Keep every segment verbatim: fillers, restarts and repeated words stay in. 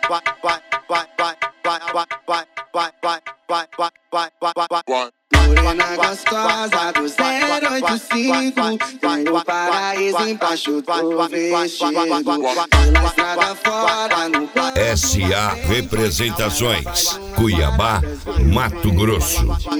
Morena gostosa do zero oito cinco, tem o paraíso embaixo do vestido. Pela estrada fora no S A Representações, Cuiabá, Mato Grosso.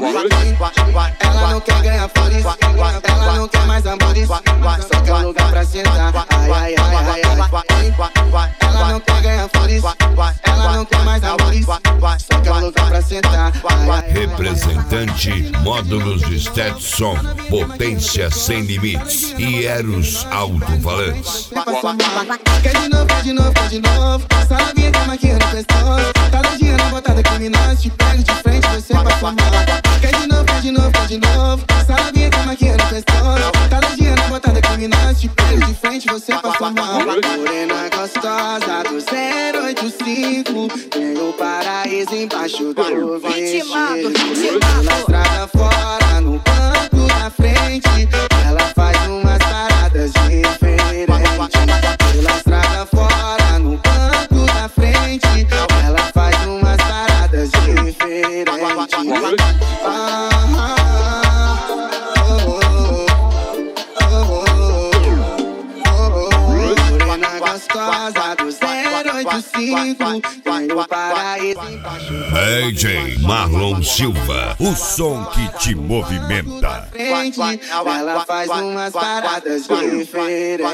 Ela não quer ganhar flores, ela não quer mais amores, só quer um lugar pra sentar. Ai, ai, ai, ai, ai. Ela não quer ganhar flores, ela não quer mais amores, só quer um lugar pra sentar. Ai, ai, ai. Representante Módulos Stetson, potência sem limites e Eros alto-falantes. Quer de novo, quer de novo, quer de novo. Essa novinha quer maquinha no pescoço, tá doidinha na botada criminosa, te pego de frente, você passa mal. Quer de novo, quer de novo, quer de novo. Essa novinha quer maquinha no pescoço, tá doidinha na botada criminosa, te pego de frente, você passa mal. Morena gostosa do zero oito cinco, tem o paraíso embaixo do vestido. Na estrada fora, no banco da frente, ela faz umas paradas diferentes. Pela estrada fora, no banco da frente, ela faz umas paradas diferentes. Ah, ah, oh, oh, oh, oh, oh, oh. Morena gostosa do zero oito cinco, tem o paraíso embaixo. D J Marlon Silva, o som que te movimenta. Ela faz umas paradas diferentes.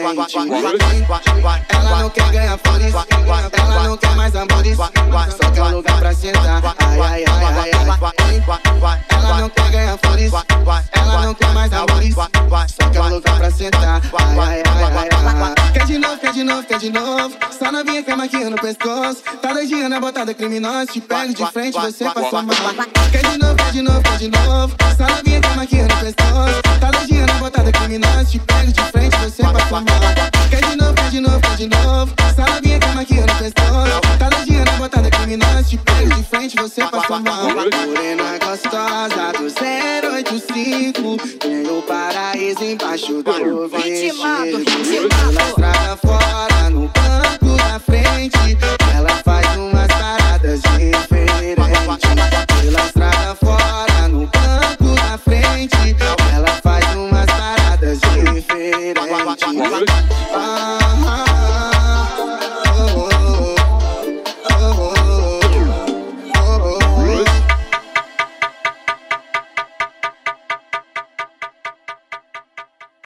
Ela não quer ganhar flores, ela não quer mais amores, só quer um lugar pra sentar. Ai, ai, ai, ai, ai. Ela não quer ganhar flores, ela não quer mais amores, só quer um lugar pra sentar. Ai, ai, ai, ai, ai. Quer de novo, quer de novo, quer de novo. Só novinha quer maquinha no pescoço, tá doidinha na botada criminosa, te pego de frente, você passa mal. Quer de novo, quer de novo, quer de novo. Só novinha quer maquinha no pescoço, tá doidinha na botada criminosa, te pego de frente, você passa mal. Quer de novo, quer de novo, quer de novo. Só novinha quer maquinha no pescoço, tá doidinha na botada criminosa, te pego de frente, você passa mal. Morena gostosa do zero oito cinco, tem o paraíso embaixo do vestido. Na estrada fora, no banco da frente, ela faz umas paradas diferentes. Pela estrada fora, no banco da frente, ela faz umas paradas diferentes. Ah, ah,